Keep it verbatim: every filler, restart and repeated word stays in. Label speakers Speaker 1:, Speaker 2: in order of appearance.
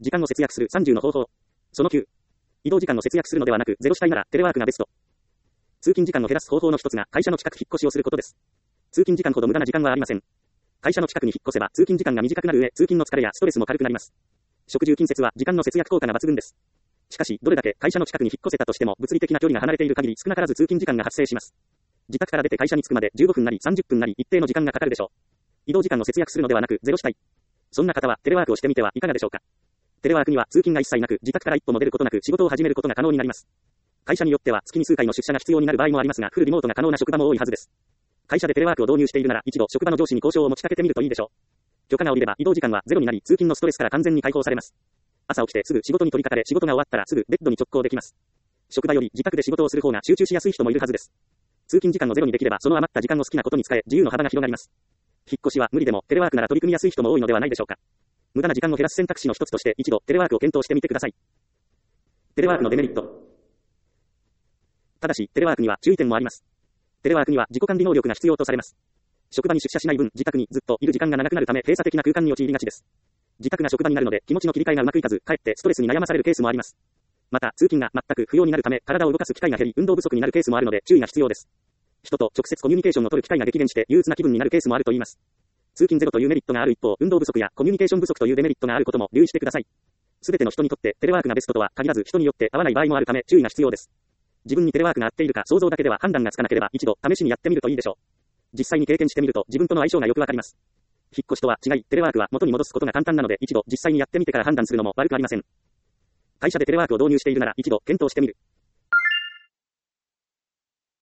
Speaker 1: 時間を節約するさんじゅうの方法。そのきゅう。移動時間を節約するのではなく、ゼロしたいならテレワークがベスト。通勤時間を減らす方法の一つが会社の近く引っ越しをすることです。通勤時間ほど無駄な時間はありません。会社の近くに引っ越せば通勤時間が短くなる上、通勤の疲れやストレスも軽くなります。食住近接は時間の節約効果が抜群です。しかし、どれだけ会社の近くに引っ越せたとしても物理的な距離が離れている限り少なからず通勤時間が発生します。自宅から出て会社に着くまでじゅうごふんなりさんじゅっぷんなり一定の時間がかかるでしょう。移動時間を節約するのではなくゼロしたい。そんな方はテレワークをしてみてはいかがでしょうか。テレワークには通勤が一切なく自宅から一歩も出ることなく仕事を始めることが可能になります。会社によっては月に数回の出社が必要になる場合もありますが、フルリモートが可能な職場も多いはずです。会社でテレワークを導入しているなら一度職場の上司に交渉を持ちかけてみるといいでしょう。許可が下りれば移動時間はゼロになり通勤のストレスから完全に解放されます。朝起きてすぐ仕事に取り掛かれ仕事が終わったらすぐベッドに直行できます。職場より自宅で仕事をする方が集中しやすい人もいるはずです。通勤時間をゼロにできればその余った時間を好きなことに使え自由の幅が広がります。引っ越しは無理でもテレワークなら取り組みやすい人も多いのではないでしょうか。無駄な時間を減らす選択肢の一つとして一度テレワークを検討してみてください。テレワークのデメリット。ただしテレワークには注意点もあります。テレワークには自己管理能力が必要とされます。職場に出社しない分自宅にずっといる時間が長くなるため閉鎖的な空間に陥りがちです。自宅が職場になるので気持ちの切り替えがうまくいかずかえってストレスに悩まされるケースもあります。また通勤が全く不要になるため体を動かす機会が減り運動不足になるケースもあるので注意が必要です。人と直接コミュニケーションを取る機会が激減して憂鬱な気分になるケースもあるといいます。通勤ゼロというメリットがある一方、運動不足やコミュニケーション不足というデメリットがあることも留意してください。すべての人にとってテレワークがベストとは限らず人によって合わない場合もあるため注意が必要です。自分にテレワークが合っているか想像だけでは判断がつかなければ一度試しにやってみるといいでしょう。実際に経験してみると自分との相性がよくわかります。引っ越しとは違い、テレワークは元に戻すことが簡単なので一度実際にやってみてから判断するのも悪くありません。会社でテレワークを導入しているなら一度検討してみる。